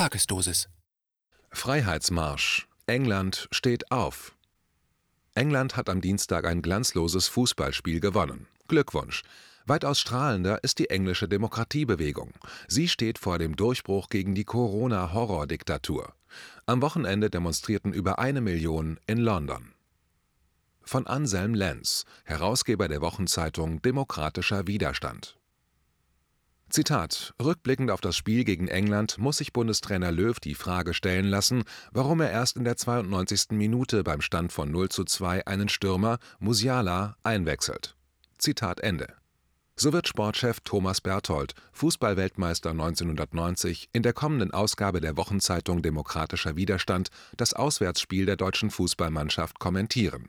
Tagesdosis. Freiheitsmarsch. England steht auf. England hat am Dienstag ein glanzloses Fußballspiel gewonnen. Glückwunsch! Weitaus strahlender ist die englische Demokratiebewegung. Sie steht vor dem Durchbruch gegen die Corona-Horror-Diktatur. Am Wochenende demonstrierten über 1 Million in London. Von Anselm Lenz, Herausgeber der Wochenzeitung Demokratischer Widerstand. Zitat: Rückblickend auf das Spiel gegen England muss sich Bundestrainer Löw die Frage stellen lassen, warum er erst in der 92. Minute beim Stand von 0:2 einen Stürmer, Musiala, einwechselt. Zitat Ende. So wird Sportchef Thomas Berthold, Fußballweltmeister 1990, in der kommenden Ausgabe der Wochenzeitung Demokratischer Widerstand das Auswärtsspiel der deutschen Fußballmannschaft kommentieren.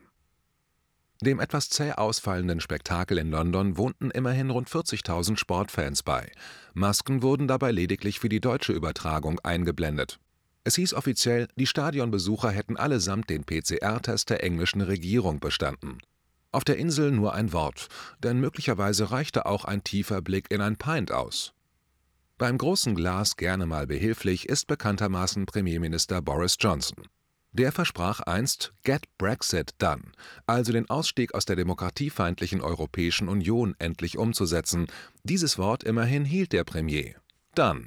Dem etwas zäh ausfallenden Spektakel in London wohnten immerhin rund 40.000 Sportfans bei. Masken wurden dabei lediglich für die deutsche Übertragung eingeblendet. Es hieß offiziell, die Stadionbesucher hätten allesamt den PCR-Test der englischen Regierung bestanden. Auf der Insel nur ein Wort, denn möglicherweise reichte auch ein tiefer Blick in ein Pint aus. Beim großen Glas gerne mal behilflich ist bekanntermaßen Premierminister Boris Johnson. Der versprach einst Get Brexit done, also den Ausstieg aus der demokratiefeindlichen Europäischen Union endlich umzusetzen. Dieses Wort immerhin hielt der Premier. Done.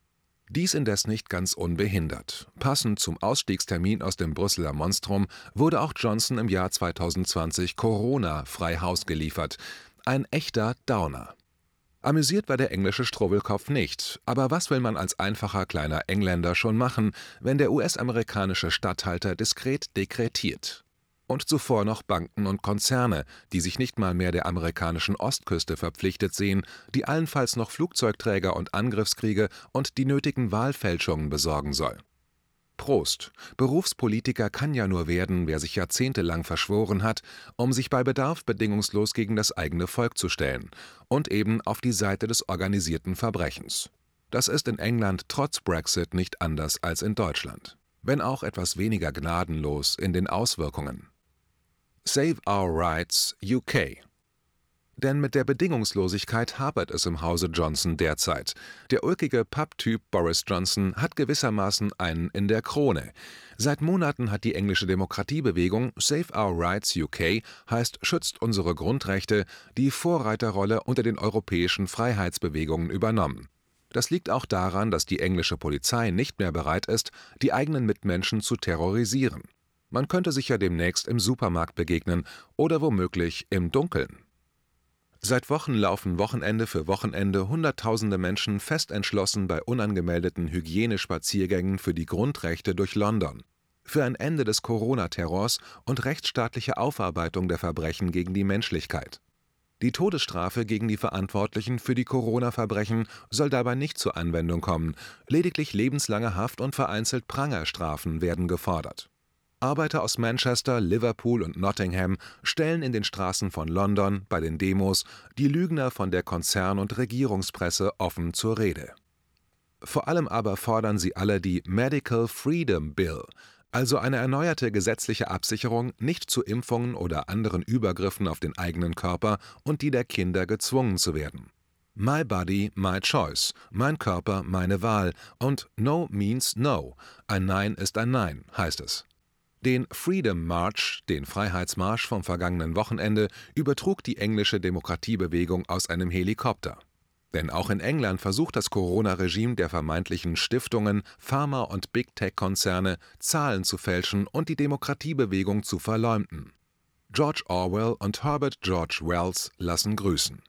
Dies indes nicht ganz unbehindert. Passend zum Ausstiegstermin aus dem Brüsseler Monstrum wurde auch Johnson im Jahr 2020 Corona frei Haus geliefert. Ein echter Downer. Amüsiert war der englische Struwwelkopf nicht, aber was will man als einfacher kleiner Engländer schon machen, wenn der US-amerikanische Statthalter diskret dekretiert? Und zuvor noch Banken und Konzerne, die sich nicht mal mehr der amerikanischen Ostküste verpflichtet sehen, die allenfalls noch Flugzeugträger und Angriffskriege und die nötigen Wahlfälschungen besorgen soll. Prost! Berufspolitiker kann ja nur werden, wer sich jahrzehntelang verschworen hat, um sich bei Bedarf bedingungslos gegen das eigene Volk zu stellen und eben auf die Seite des organisierten Verbrechens. Das ist in England trotz Brexit nicht anders als in Deutschland, wenn auch etwas weniger gnadenlos in den Auswirkungen. Save Our Rights UK. Denn mit der Bedingungslosigkeit hapert es im Hause Johnson derzeit. Der ulkige Papptyp Boris Johnson hat gewissermaßen einen in der Krone. Seit Monaten hat die englische Demokratiebewegung Save Our Rights UK, heißt Schützt unsere Grundrechte, die Vorreiterrolle unter den europäischen Freiheitsbewegungen übernommen. Das liegt auch daran, dass die englische Polizei nicht mehr bereit ist, die eigenen Mitmenschen zu terrorisieren. Man könnte sich ja demnächst im Supermarkt begegnen oder womöglich im Dunkeln. Seit Wochen laufen Wochenende für Wochenende Hunderttausende Menschen fest entschlossen bei unangemeldeten Hygienespaziergängen für die Grundrechte durch London, für ein Ende des Corona-Terrors und rechtsstaatliche Aufarbeitung der Verbrechen gegen die Menschlichkeit. Die Todesstrafe gegen die Verantwortlichen für die Corona-Verbrechen soll dabei nicht zur Anwendung kommen, lediglich lebenslange Haft und vereinzelt Prangerstrafen werden gefordert. Arbeiter aus Manchester, Liverpool und Nottingham stellen in den Straßen von London bei den Demos die Lügner von der Konzern- und Regierungspresse offen zur Rede. Vor allem aber fordern sie alle die Medical Freedom Bill, also eine erneuerte gesetzliche Absicherung, nicht zu Impfungen oder anderen Übergriffen auf den eigenen Körper und die der Kinder gezwungen zu werden. My Body, My Choice, mein Körper, meine Wahl und No means No, ein Nein ist ein Nein, heißt es. Den Freedom March, den Freiheitsmarsch vom vergangenen Wochenende, übertrug die englische Demokratiebewegung aus einem Helikopter. Denn auch in England versucht das Corona-Regime der vermeintlichen Stiftungen, Pharma- und Big-Tech-Konzerne Zahlen zu fälschen und die Demokratiebewegung zu verleumden. George Orwell und Herbert George Wells lassen grüßen.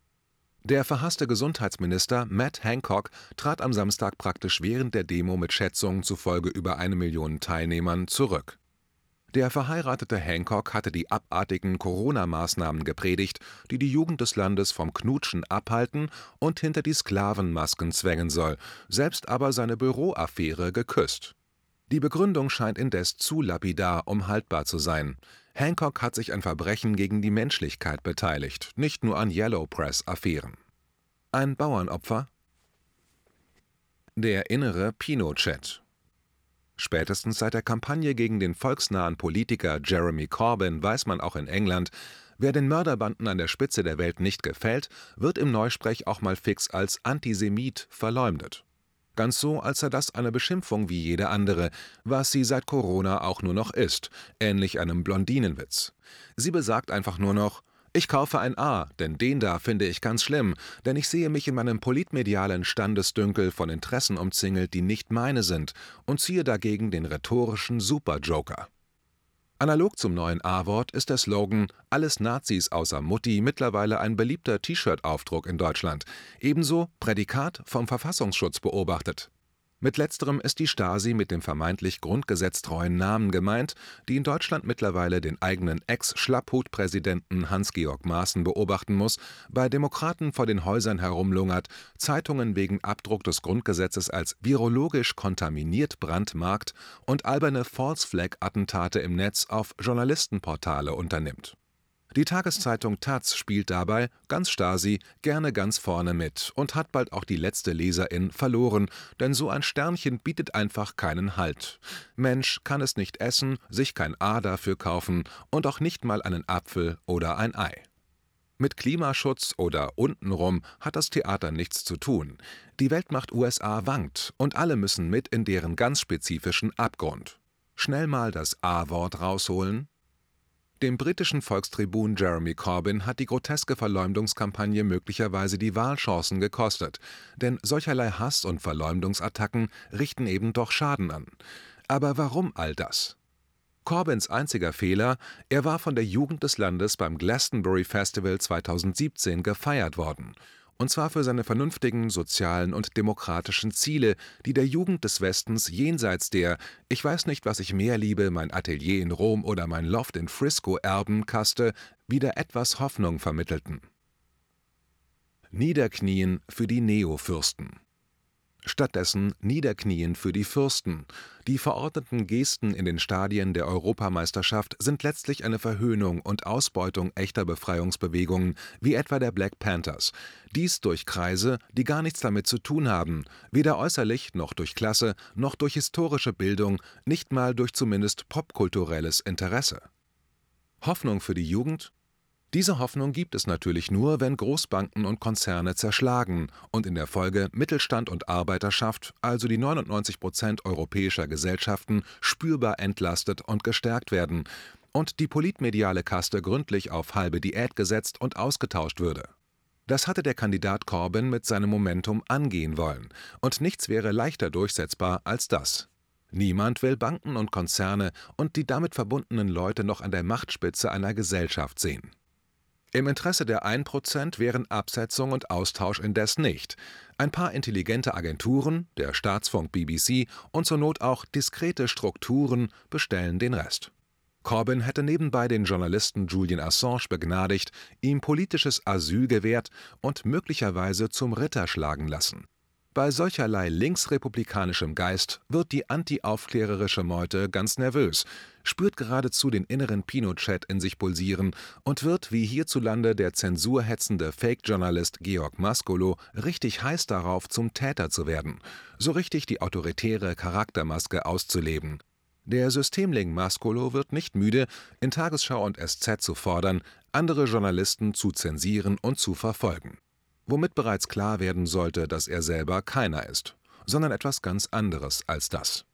Der verhasste Gesundheitsminister Matt Hancock trat am Samstag praktisch während der Demo mit Schätzungen zufolge über 1 Million Teilnehmern zurück. Der verheiratete Hancock hatte die abartigen Corona-Maßnahmen gepredigt, die die Jugend des Landes vom Knutschen abhalten und hinter die Sklavenmasken zwängen soll, selbst aber seine Büroaffäre geküsst. Die Begründung scheint indes zu lapidar, um haltbar zu sein. Hancock hat sich an Verbrechen gegen die Menschlichkeit beteiligt, nicht nur an Yellow Press-Affären. Ein Bauernopfer? Der innere Pinochet. Spätestens seit der Kampagne gegen den volksnahen Politiker Jeremy Corbyn weiß man auch in England, wer den Mörderbanden an der Spitze der Welt nicht gefällt, wird im Neusprech auch mal fix als Antisemit verleumdet. Ganz so, als sei das eine Beschimpfung wie jede andere, was sie seit Corona auch nur noch ist, ähnlich einem Blondinenwitz. Sie besagt einfach nur noch: Ich kaufe ein A, denn den da finde ich ganz schlimm, denn ich sehe mich in meinem politmedialen Standesdünkel von Interessen umzingelt, die nicht meine sind, und ziehe dagegen den rhetorischen Superjoker. Analog zum neuen A-Wort ist der Slogan »Alles Nazis außer Mutti« mittlerweile ein beliebter T-Shirt-Aufdruck in Deutschland. Ebenso Prädikat vom Verfassungsschutz beobachtet. Mit letzterem ist die Stasi mit dem vermeintlich grundgesetztreuen Namen gemeint, die in Deutschland mittlerweile den eigenen Ex-Schlapphut-Präsidenten Hans-Georg Maaßen beobachten muss, bei Demokraten vor den Häusern herumlungert, Zeitungen wegen Abdruck des Grundgesetzes als virologisch kontaminiert brandmarkt und alberne False-Flag-Attentate im Netz auf Journalistenportale unternimmt. Die Tageszeitung taz spielt dabei, ganz Stasi, gerne ganz vorne mit und hat bald auch die letzte Leserin verloren, denn so ein Sternchen bietet einfach keinen Halt. Mensch kann es nicht essen, sich kein A dafür kaufen und auch nicht mal einen Apfel oder ein Ei. Mit Klimaschutz oder untenrum hat das Theater nichts zu tun. Die Weltmacht USA wankt und alle müssen mit in deren ganz spezifischen Abgrund. Schnell mal das A-Wort rausholen. Dem britischen Volkstribun Jeremy Corbyn hat die groteske Verleumdungskampagne möglicherweise die Wahlchancen gekostet, denn solcherlei Hass- und Verleumdungsattacken richten eben doch Schaden an. Aber warum all das? Corbyns einziger Fehler: Er war von der Jugend des Landes beim Glastonbury Festival 2017 gefeiert worden. Und zwar für seine vernünftigen, sozialen und demokratischen Ziele, die der Jugend des Westens jenseits der »Ich weiß nicht, was ich mehr liebe, mein Atelier in Rom oder mein Loft in Frisco« Erbenkaste wieder etwas Hoffnung vermittelten. Niederknien für die Neofürsten. Stattdessen Niederknien für die Fürsten. Die verordneten Gesten in den Stadien der Europameisterschaft sind letztlich eine Verhöhnung und Ausbeutung echter Befreiungsbewegungen, wie etwa der Black Panthers. Dies durch Kreise, die gar nichts damit zu tun haben, weder äußerlich noch durch Klasse, noch durch historische Bildung, nicht mal durch zumindest popkulturelles Interesse. Hoffnung für die Jugend? Diese Hoffnung gibt es natürlich nur, wenn Großbanken und Konzerne zerschlagen und in der Folge Mittelstand und Arbeiterschaft, also die 99% europäischer Gesellschaften, spürbar entlastet und gestärkt werden und die politmediale Kaste gründlich auf halbe Diät gesetzt und ausgetauscht würde. Das hatte der Kandidat Corbyn mit seinem Momentum angehen wollen, und nichts wäre leichter durchsetzbar als das. Niemand will Banken und Konzerne und die damit verbundenen Leute noch an der Machtspitze einer Gesellschaft sehen. Im Interesse der 1% wären Absetzung und Austausch indes nicht. Ein paar intelligente Agenturen, der Staatsfunk BBC und zur Not auch diskrete Strukturen bestellen den Rest. Corbyn hätte nebenbei den Journalisten Julian Assange begnadigt, ihm politisches Asyl gewährt und möglicherweise zum Ritter schlagen lassen. Bei solcherlei linksrepublikanischem Geist wird die antiaufklärerische Meute ganz nervös, spürt geradezu den inneren Pinochet in sich pulsieren und wird, wie hierzulande der zensurhetzende Fake-Journalist Georg Maskolo, richtig heiß darauf, zum Täter zu werden, so richtig die autoritäre Charaktermaske auszuleben. Der Systemling Maskolo wird nicht müde, in Tagesschau und SZ zu fordern, andere Journalisten zu zensieren und zu verfolgen. Womit bereits klar werden sollte, dass er selber keiner ist, sondern etwas ganz anderes als das.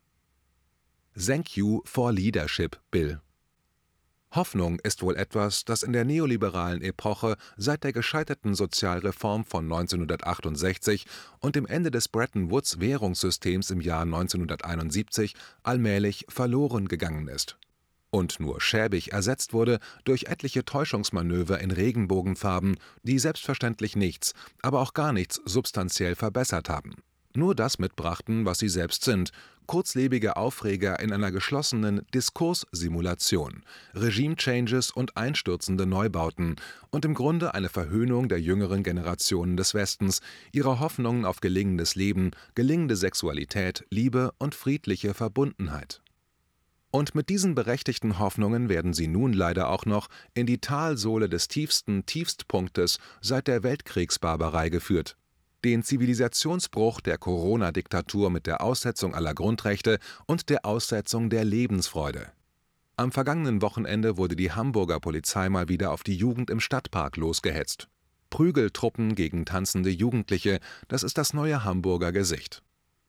Thank you for leadership, Bill. Hoffnung ist wohl etwas, das in der neoliberalen Epoche seit der gescheiterten Sozialreform von 1968 und dem Ende des Bretton-Woods-Währungssystems im Jahr 1971 allmählich verloren gegangen ist. Und nur schäbig ersetzt wurde durch etliche Täuschungsmanöver in Regenbogenfarben, die selbstverständlich nichts, aber auch gar nichts substanziell verbessert haben. Nur das mitbrachten, was sie selbst sind: kurzlebige Aufreger in einer geschlossenen Diskurssimulation, Regime-Changes und einstürzende Neubauten und im Grunde eine Verhöhnung der jüngeren Generationen des Westens, ihrer Hoffnungen auf gelingendes Leben, gelingende Sexualität, Liebe und friedliche Verbundenheit. Und mit diesen berechtigten Hoffnungen werden sie nun leider auch noch in die Talsohle des tiefsten Tiefstpunktes seit der Weltkriegsbarbarei geführt. Den Zivilisationsbruch der Corona-Diktatur mit der Aussetzung aller Grundrechte und der Aussetzung der Lebensfreude. Am vergangenen Wochenende wurde die Hamburger Polizei mal wieder auf die Jugend im Stadtpark losgehetzt. Prügeltruppen gegen tanzende Jugendliche, das ist das neue Hamburger Gesicht.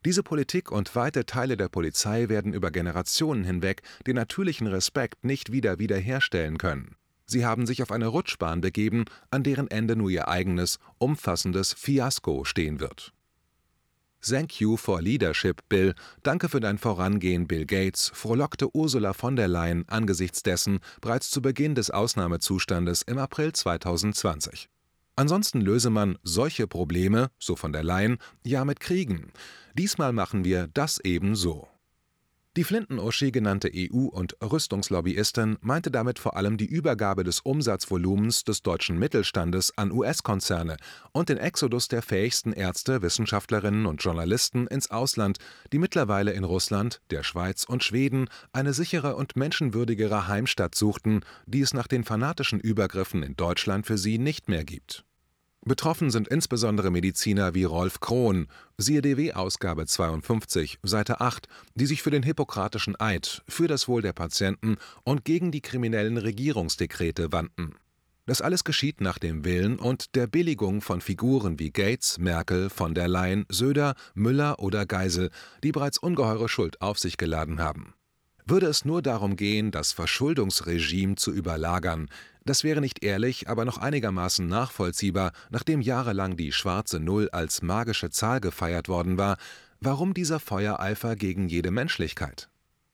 Diese Politik und weite Teile der Polizei werden über Generationen hinweg den natürlichen Respekt nicht wiederherstellen können. Sie haben sich auf eine Rutschbahn begeben, an deren Ende nur ihr eigenes, umfassendes Fiasko stehen wird. Thank you for leadership, Bill. Danke für dein Vorangehen, Bill Gates, frohlockte Ursula von der Leyen angesichts dessen bereits zu Beginn des Ausnahmezustandes im April 2020. Ansonsten löse man solche Probleme, so von der Leyen, ja mit Kriegen. Diesmal machen wir das eben so. Die Flinten-Uschi genannte EU- und Rüstungslobbyistin meinte damit vor allem die Übergabe des Umsatzvolumens des deutschen Mittelstandes an US-Konzerne und den Exodus der fähigsten Ärzte, Wissenschaftlerinnen und Journalisten ins Ausland, die mittlerweile in Russland, der Schweiz und Schweden eine sichere und menschenwürdigere Heimstatt suchten, die es nach den fanatischen Übergriffen in Deutschland für sie nicht mehr gibt. Betroffen sind insbesondere Mediziner wie Rolf Krohn, siehe DW-Ausgabe 52, Seite 8, die sich für den Hippokratischen Eid, für das Wohl der Patienten und gegen die kriminellen Regierungsdekrete wandten. Das alles geschieht nach dem Willen und der Billigung von Figuren wie Gates, Merkel, von der Leyen, Söder, Müller oder Geisel, die bereits ungeheure Schuld auf sich geladen haben. Würde es nur darum gehen, das Verschuldungsregime zu überlagern, das wäre nicht ehrlich, aber noch einigermaßen nachvollziehbar, nachdem jahrelang die schwarze Null als magische Zahl gefeiert worden war, warum dieser Feuereifer gegen jede Menschlichkeit?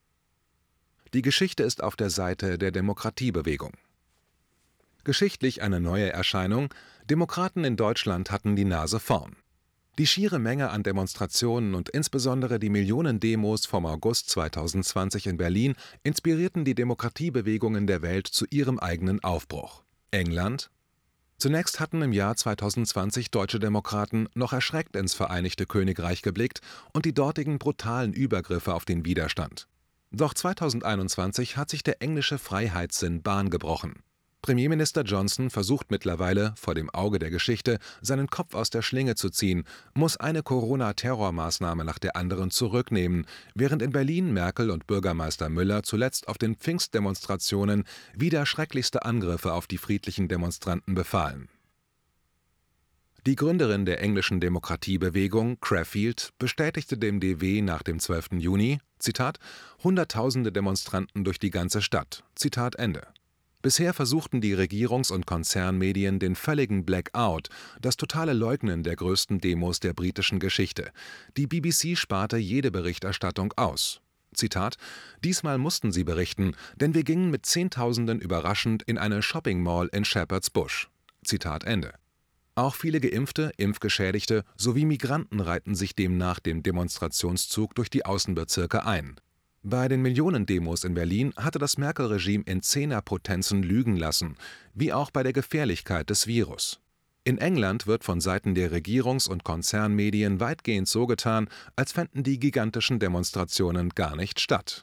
Die Geschichte ist auf der Seite der Demokratiebewegung. Geschichtlich eine neue Erscheinung: Demokraten in Deutschland hatten die Nase vorn. Die schiere Menge an Demonstrationen und insbesondere die Millionen-Demos vom August 2020 in Berlin inspirierten die Demokratiebewegungen der Welt zu ihrem eigenen Aufbruch. England? Zunächst hatten im Jahr 2020 deutsche Demokraten noch erschreckt ins Vereinigte Königreich geblickt und die dortigen brutalen Übergriffe auf den Widerstand. Doch 2021 hat sich der englische Freiheitssinn Bahn gebrochen. Premierminister Johnson versucht mittlerweile, vor dem Auge der Geschichte, seinen Kopf aus der Schlinge zu ziehen, muss eine Corona-Terrormaßnahme nach der anderen zurücknehmen, während in Berlin Merkel und Bürgermeister Müller zuletzt auf den Pfingstdemonstrationen wieder schrecklichste Angriffe auf die friedlichen Demonstranten befahlen. Die Gründerin der englischen Demokratiebewegung, Craffield, bestätigte dem DW nach dem 12. Juni, Zitat, Hunderttausende Demonstranten durch die ganze Stadt, Zitat Ende. Bisher versuchten die Regierungs- und Konzernmedien den völligen Blackout, das totale Leugnen der größten Demos der britischen Geschichte. Die BBC sparte jede Berichterstattung aus. Zitat: Diesmal mussten sie berichten, denn wir gingen mit Zehntausenden überraschend in eine Shopping-Mall in Shepherd's Bush. Zitat Ende. Auch viele Geimpfte, Impfgeschädigte sowie Migranten reihten sich demnach dem Demonstrationszug durch die Außenbezirke ein. Bei den Millionendemos in Berlin hatte das Merkel-Regime in Zehnerpotenzen lügen lassen, wie auch bei der Gefährlichkeit des Virus. In England wird von Seiten der Regierungs- und Konzernmedien weitgehend so getan, als fänden die gigantischen Demonstrationen gar nicht statt.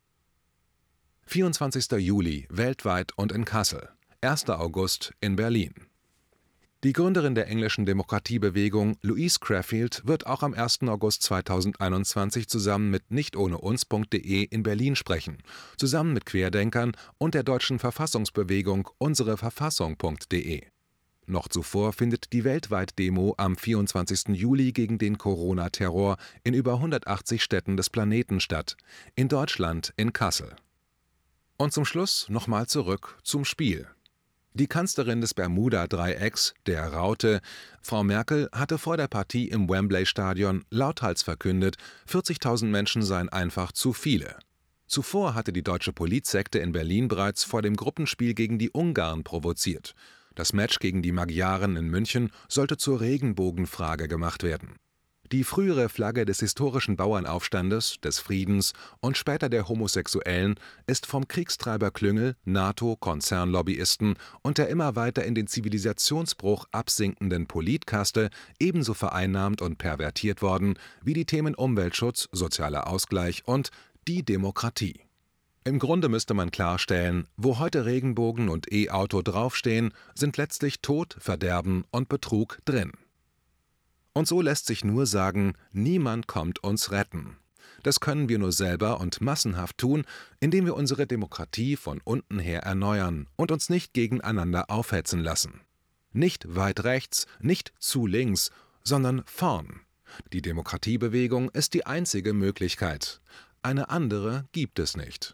24. Juli weltweit und in Kassel, 1. August in Berlin. Die Gründerin der englischen Demokratiebewegung, Louise Craffield, wird auch am 1. August 2021 zusammen mit nichtohneuns.de in Berlin sprechen, zusammen mit Querdenkern und der deutschen Verfassungsbewegung unsereverfassung.de. Noch zuvor findet die Weltweit-Demo am 24. Juli gegen den Corona-Terror in über 180 Städten des Planeten statt, in Deutschland in Kassel. Und zum Schluss nochmal zurück zum Spiel. Die Kanzlerin des Bermuda-Dreiecks, der Raute, Frau Merkel, hatte vor der Partie im Wembley-Stadion lauthals verkündet, 40.000 Menschen seien einfach zu viele. Zuvor hatte die deutsche Politsekte in Berlin bereits vor dem Gruppenspiel gegen die Ungarn provoziert. Das Match gegen die Magyaren in München sollte zur Regenbogenfrage gemacht werden. Die frühere Flagge des historischen Bauernaufstandes, des Friedens und später der Homosexuellen ist vom Kriegstreiber Klüngel, NATO-Konzernlobbyisten und der immer weiter in den Zivilisationsbruch absinkenden Politkaste ebenso vereinnahmt und pervertiert worden wie die Themen Umweltschutz, sozialer Ausgleich und die Demokratie. Im Grunde müsste man klarstellen, wo heute Regenbogen und E-Auto draufstehen, sind letztlich Tod, Verderben und Betrug drin. Und so lässt sich nur sagen, niemand kommt uns retten. Das können wir nur selber und massenhaft tun, indem wir unsere Demokratie von unten her erneuern und uns nicht gegeneinander aufhetzen lassen. Nicht weit rechts, nicht zu links, sondern vorn. Die Demokratiebewegung ist die einzige Möglichkeit. Eine andere gibt es nicht.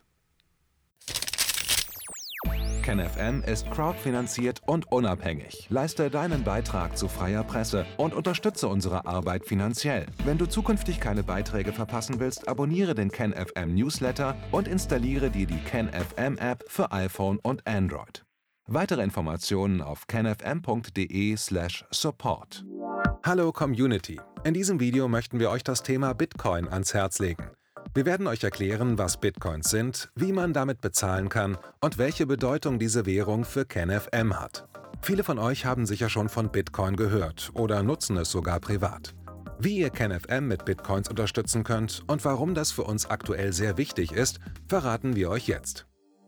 KenFM ist crowdfinanziert und unabhängig. Leiste deinen Beitrag zu freier Presse und unterstütze unsere Arbeit finanziell. Wenn du zukünftig keine Beiträge verpassen willst, abonniere den KenFM Newsletter und installiere dir die KenFM App für iPhone und Android. Weitere Informationen auf kenfm.de/support. Hallo Community! In diesem Video möchten wir euch das Thema Bitcoin ans Herz legen. Wir werden euch erklären, was Bitcoins sind, wie man damit bezahlen kann und welche Bedeutung diese Währung für KenFM hat. Viele von euch haben sicher schon von Bitcoin gehört oder nutzen es sogar privat. Wie ihr KenFM mit Bitcoins unterstützen könnt und warum das für uns aktuell sehr wichtig ist, verraten wir euch jetzt.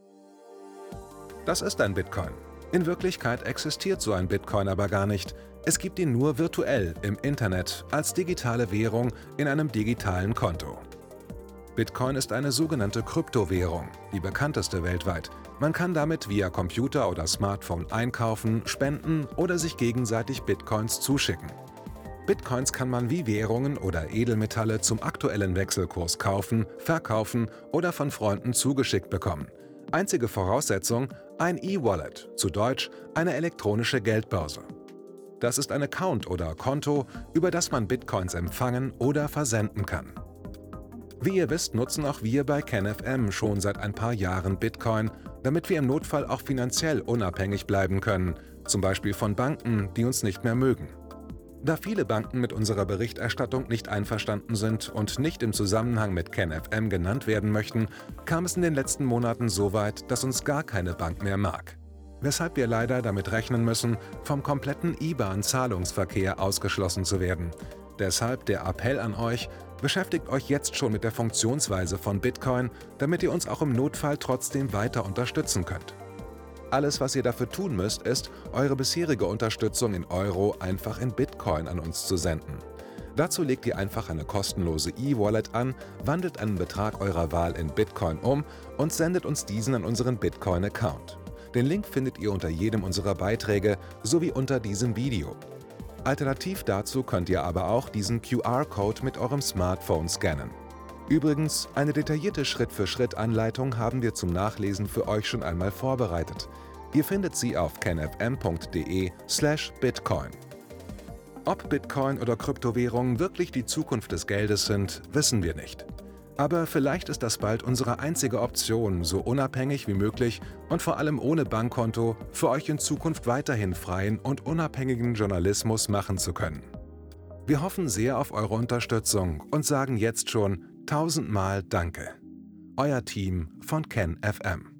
Das ist ein Bitcoin. In Wirklichkeit existiert so ein Bitcoin aber gar nicht. Es gibt ihn nur virtuell im Internet als digitale Währung in einem digitalen Konto. Bitcoin ist eine sogenannte Kryptowährung, die bekannteste weltweit. Man kann damit via Computer oder Smartphone einkaufen, spenden oder sich gegenseitig Bitcoins zuschicken. Bitcoins kann man wie Währungen oder Edelmetalle zum aktuellen Wechselkurs kaufen, verkaufen oder von Freunden zugeschickt bekommen. Einzige Voraussetzung: ein E-Wallet, zu Deutsch eine elektronische Geldbörse. Das ist ein Account oder Konto, über das man Bitcoins empfangen oder versenden kann. Wie ihr wisst, nutzen auch wir bei KenFM schon seit ein paar Jahren Bitcoin, damit wir im Notfall auch finanziell unabhängig bleiben können, zum Beispiel von Banken, die uns nicht mehr mögen. Da viele Banken mit unserer Berichterstattung nicht einverstanden sind und nicht im Zusammenhang mit KenFM genannt werden möchten, kam es in den letzten Monaten so weit, dass uns gar keine Bank mehr mag. Weshalb wir leider damit rechnen müssen, vom kompletten IBAN-Zahlungsverkehr ausgeschlossen zu werden. Deshalb der Appell an euch: Beschäftigt euch jetzt schon mit der Funktionsweise von Bitcoin, damit ihr uns auch im Notfall trotzdem weiter unterstützen könnt. Alles, was ihr dafür tun müsst, ist, eure bisherige Unterstützung in Euro einfach in Bitcoin an uns zu senden. Dazu legt ihr einfach eine kostenlose E-Wallet an, wandelt einen Betrag eurer Wahl in Bitcoin um und sendet uns diesen an unseren Bitcoin-Account. Den Link findet ihr unter jedem unserer Beiträge sowie unter diesem Video. Alternativ dazu könnt ihr aber auch diesen QR-Code mit eurem Smartphone scannen. Übrigens, eine detaillierte Schritt-für-Schritt-Anleitung haben wir zum Nachlesen für euch schon einmal vorbereitet. Ihr findet sie auf kenfm.de/bitcoin. Ob Bitcoin oder Kryptowährungen wirklich die Zukunft des Geldes sind, wissen wir nicht. Aber vielleicht ist das bald unsere einzige Option, so unabhängig wie möglich und vor allem ohne Bankkonto für euch in Zukunft weiterhin freien und unabhängigen Journalismus machen zu können. Wir hoffen sehr auf eure Unterstützung und sagen jetzt schon 1000-mal Danke. Euer Team von KenFM.